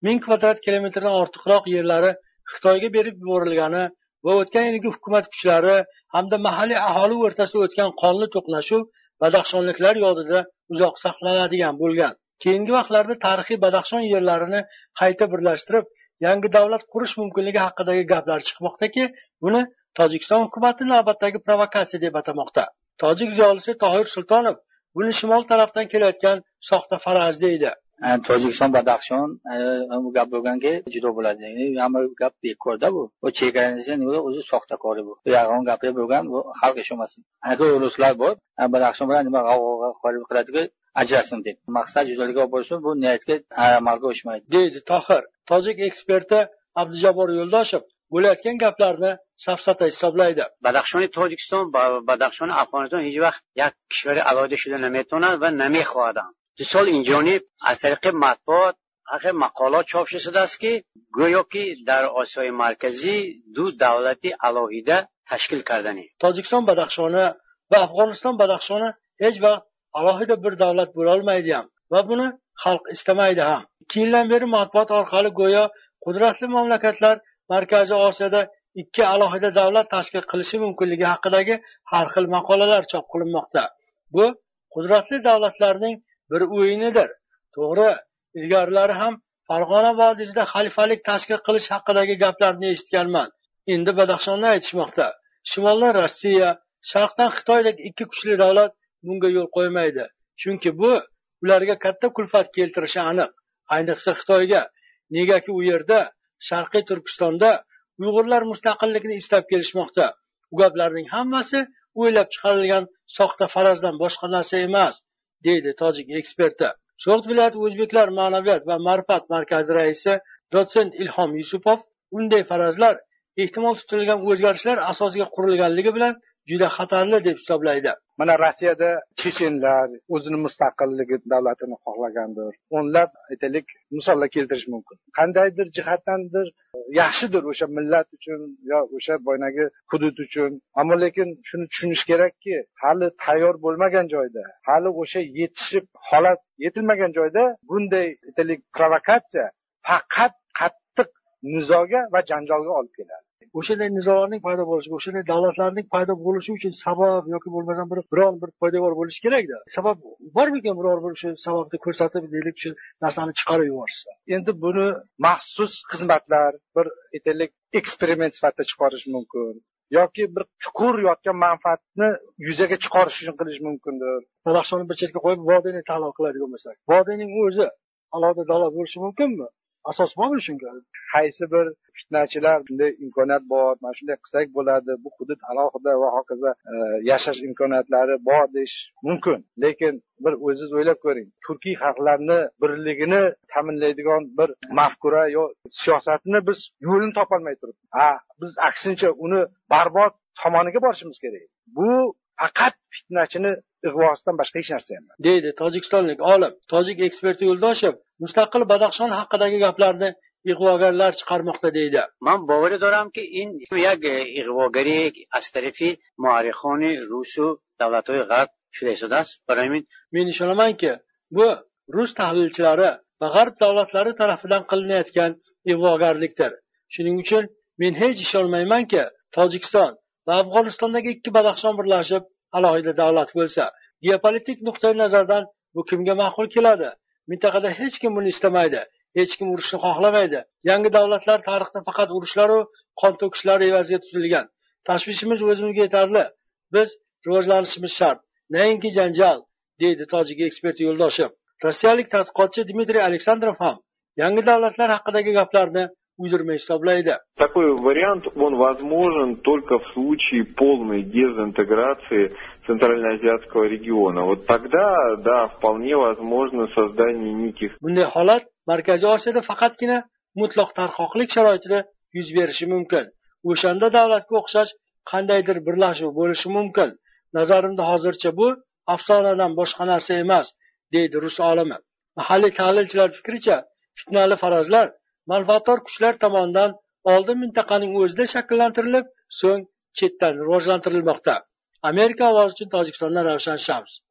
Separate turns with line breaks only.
km2dan ortiqroq yerlari Xitoyga berib yuborilgani va o'tgan yilgi hukumat kuchlari hamda mahalliy aholi o'rtasida o'tgan qonli to'qnashuv badaxshonliklar yodida uzoq saqlanadigan bo'lgan. Keyingi vaqtlarda tarixiy Badaxshon yerlarini qayta birlashtirib, yangi davlat qurish mumkinligi haqidagi gaplar chiqmoqdaki, buni Tojikiston hukumati navbatdagi provokatsiya deb atamoqda. Tojik ziyolisi Tohir Sultonov buni shimol tarafdan kelayotgan soxta faraz deydi.
Tojikiston Badaxshon bu gap bo'lganki juda bo'ladi. Hamma gap bekorda bu. O chegaraning o'zi soxtakori bu. Yolg'on gaplar bo'lgan, bu xalq ishonmasin. Agar ruslar bor, Badaxshon bilan nima g'avg'o qiladi ajrasin deb. Maqsad judolikka olib borishsin, bu niyatga amalga oshmaydi,
deydi Tohir. Tojik eksperti Abdujabor Yo'ldoshev bo'layotgan gaplarni safsata hisoblaydi.
Badaxshon Tojikiston, Badaxshon Afg'oniston hech vaqt یک کشور alohida shida نمیتونه و نمیخواهد. دو سال اینجانی از طریق مطبوعات آخر مقالات چاپ شده است که گویا که در آسیای مرکزی دو دولتی alohida tashkil kardani.
Tojikiston Badaxshoni va Afg'oniston Badaxshoni hech vaqt alohida bir davlat bo'la olmaydi ham va buni xalq istamaydi ham. 2 yildan beri matbuot orqali go'yo qudratli mamlakatlar Markaziy Osiyoda ikki alohida davlat tashkil qilishi mumkinligi haqidagi har xil maqolalar chop qilinmoqda. Bu qudratli davlatlarning bir o'yinidir. To'g'ri, ilgarilari ham Farg'ona vodiysida xalifalik tashkil qilish haqidagi gaplarni eshitganman. Endi Badaxshonni aytishmoqda. Shimoldan Rossiya, sharqdan Xitoydek ikki kuchli davlat bunga yo'l qo'ymaydi. Chunki bu ularga katta kulfat keltirishi aniq. Ayniqsa Xitoyga. Negaki u yerda Sharqiy Turkistonda Uyg'urlar mustaqillikni istab kelishmoqda. Bu gaplarning hammasi o'ylab chiqarilgan soxta farazdan boshqa narsa emas, deydi tojik eksperti. So'g'd viloyati o'zbeklar ma'naviyat va ma'rifat markazi raisi dotsent Ilhom Yusupov unday farazlar ehtimol tutilgan o'zgarishlar asosiga qurilganligi bilan juda xatarli deb hisoblaydi.
Mana Rossiyada chechenlar o'zini mustaqilligi davlatini xohlagandir. O'nlab aytaylik misollar keltirish mumkin. Qandaydir jihatdandir yaxshidir o'sha millat uchun yo o'sha boynagi hudud uchun. Ammo lekin shuni tushunish kerakki, hali tayyor bo'lmagan joyda, hali o'sha yetishib holat yetilmagan joyda bunday aytaylik provokatsiya faqat qattiq nizoga va janjolga olib keladi.
O'shanday nizolarning paydo bo'lishi, o'shanday davlatlarning paydo bo'lishi uchun sabab yoki bo'lmagan biron bir poydevor bo'lishi kerak-da. Sabab bormikan biror bir shu sababni ko'rsatib, deylik shu narsani chiqarib yuborishsa.
Endi buni maxsus xizmatlar bir aytaylik eksperiment sifatida chiqarish mumkin. Yoki bir chuqur yotgan manfaatni yuzaga chiqarish uchun qilish mumkindir.
Badaxshonni bir chetga qo'yib, vodiyni tahlil qiladigan bo'lsak, vodiyning o'zi alohida davlat bo'lishi mumkinmi? Asos bormi shunga?
Qaysi bir fitnachilar bunday imkoniyat bor, mana shunday qilsak bo'ladi, bu hudud alohida va hokazo yashash imkoniyatlari bor deyish mumkin. Lekin bir o'zingiz o'ylab ko'ring. Turkiy xalqlarni birligini ta'minlaydigan bir mafkura yo siyosatni biz yo'lini topolmay turibmiz. Biz aksincha uni barbod tomoniga borishimiz kerak. Bu faqat fitnachini ig'vosidan boshqa hech narsa emas,
deydi tojikistonlik olim. Tojik eksperti Yo'ldoshev mustaqil Badaxshon haqidagi gaplarni ig'vogarlar chiqarmoqda deydi.
من باور دارم که این یک اغواگری از طرف مورخان روس و دولت‌های غرب شده شده است. برای همین
men ishonamanki, bu rus tahlilchilari va g'arb davlatlari tomonidan qilinayotgan ig'vogarlikdir. Shuning uchun men hech ishonmaymanki, Tojikiston va Afg'onistondagi ikki Badaxshon birlashib alohida davlat bo'lsa. Geopolitik nuqtai nazardan bu kimga ma'qul keladi? Mintaqada hech kim buni istamaydi. Hech kim urushni xohlamaydi. Yangi davlatlar tarixda faqat urushlar va qon to'kishlar evaziga tuzilgan. Tashvishimiz o'zimizga yetarli. Biz rivojlanishimiz shart. Nayinki janjal, deydi tojik eksperti Yo'ldoshev. Rossiyalik tadqiqotchi Dmitriy Aleksandrov ham yangi davlatlar haqidagi gaplarni uydirma hisoblaydi.
Такой вариант, он возможен только в случае полной дезинтеграции Центральноазиатского региона. Вот тогда, да, вполне возможно создание неких...
Bunday holat Markaziy Osiyoda faqatgina mutlaq tarqoqlik sharoitida yuz berishi mumkin. O'shanda davlatga o'xshash qandaydir birlashuv bo'lishi mumkin. Nazarimda hozircha bu afsonadan boshqa narsa emas, deydi rus olimi. Mahalliy tahlilchilar fikricha, fitnali farazlar manfaatdor kuchlar tomonidan oldin mintaqaning o'zida shakllantirilib, so'ng chetdan rivojlantirilmoqda. Amerika ovozi uchun Tojikistondan Ravshan Shams.